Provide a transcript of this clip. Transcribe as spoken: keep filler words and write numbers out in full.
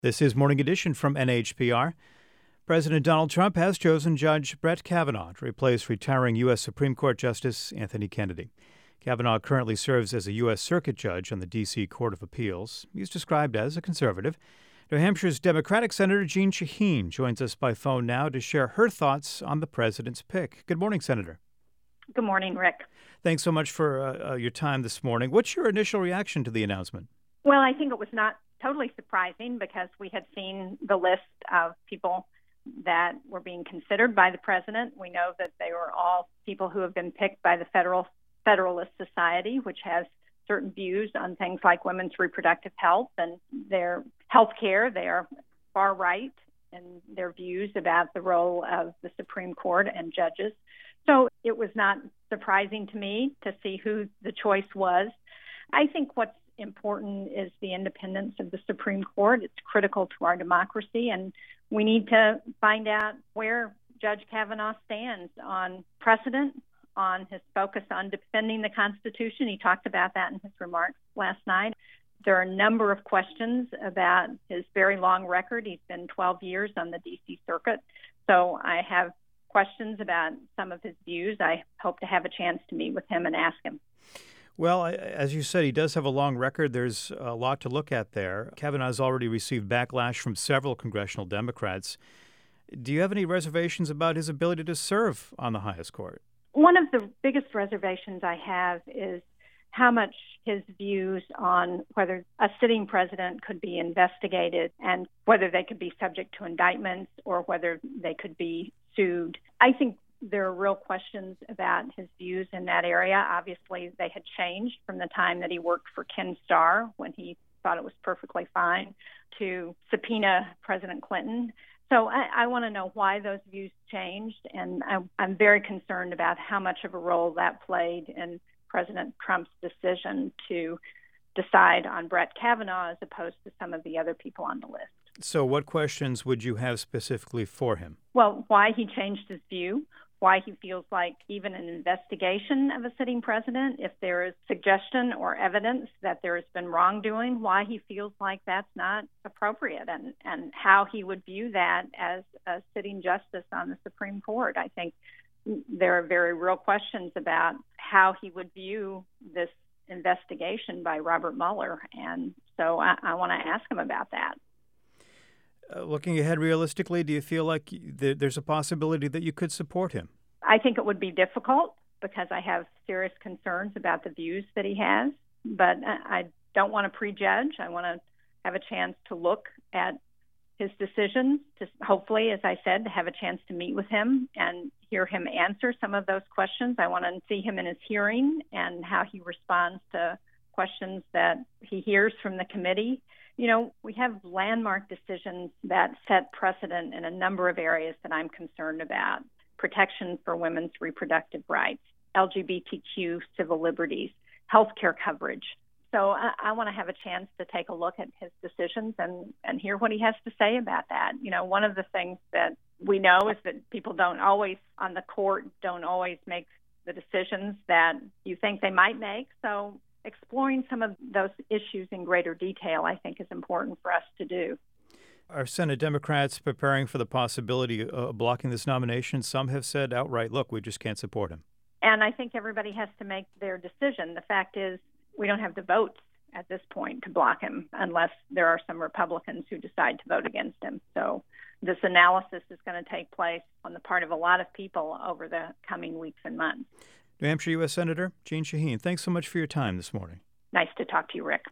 This is Morning Edition from N H P R. President Donald Trump has chosen Judge Brett Kavanaugh to replace retiring U S. Supreme Court Justice Anthony Kennedy. Kavanaugh currently serves as a U S. Circuit Judge on the D C. Court of Appeals. He's described as a conservative. New Hampshire's Democratic Senator Jeanne Shaheen joins us by phone now to share her thoughts on the president's pick. Good morning, Senator. Good morning, Rick. Thanks so much for uh, uh, your time this morning. What's your initial reaction to the announcement? Well, I think it was not totally surprising because we had seen the list of people that were being considered by the president. We know that they were all people who have been picked by the Federal Federalist Society, which has certain views on things like women's reproductive health and their health care. They are far right in their views about the role of the Supreme Court and judges. So it was not surprising to me to see who the choice was. I think what's important is the independence of the Supreme Court. It's critical to our democracy, and we need to find out where Judge Kavanaugh stands on precedent, on his focus on defending the Constitution. He talked about that in his remarks last night. There are a number of questions about his very long record. He's been twelve years on the D C. Circuit, so I have questions about some of his views. I hope to have a chance to meet with him and ask him. Well, as you said, he does have a long record. There's a lot to look at there. Kavanaugh's already received backlash from several congressional Democrats. Do you have any reservations about his ability to serve on the highest court? One of the biggest reservations I have is how much his views on whether a sitting president could be investigated and whether they could be subject to indictments or whether they could be sued. I think there are real questions about his views in that area. Obviously, they had changed from the time that he worked for Ken Starr when he thought it was perfectly fine to subpoena President Clinton. So I, I want to know why those views changed, and I, I'm very concerned about how much of a role that played in President Trump's decision to decide on Brett Kavanaugh as opposed to some of the other people on the list. So what questions would you have specifically for him? Well, why he changed his view, why he feels like even an investigation of a sitting president, if there is suggestion or evidence that there has been wrongdoing, why he feels like that's not appropriate, and, and how he would view that as a sitting justice on the Supreme Court. I think there are very real questions about how he would view this investigation by Robert Mueller, and so I, I want to ask him about that. Uh, looking ahead realistically, do you feel like th- there's a possibility that you could support him? I think it would be difficult because I have serious concerns about the views that he has, but I, I don't want to prejudge. I want to have a chance to look at his decisions, to hopefully, as I said, to have a chance to meet with him and hear him answer some of those questions. I want to see him in his hearing and how he responds to questions that he hears from the committee. You know, we have landmark decisions that set precedent in a number of areas that I'm concerned about. Protection for women's reproductive rights, L G B T Q civil liberties, health care coverage. So I, I want to have a chance to take a look at his decisions and, and hear what he has to say about that. You know, one of the things that we know is that people don't always, on the court, don't always make the decisions that you think they might make. So exploring some of those issues in greater detail, I think, is important for us to do. Are Senate Democrats preparing for the possibility of blocking this nomination? Some have said outright, look, we just can't support him. And I think everybody has to make their decision. The fact is, we don't have the votes at this point to block him unless there are some Republicans who decide to vote against him. So this analysis is going to take place on the part of a lot of people over the coming weeks and months. New Hampshire U S. Senator Jeanne Shaheen, thanks so much for your time this morning. Nice to talk to you, Rick.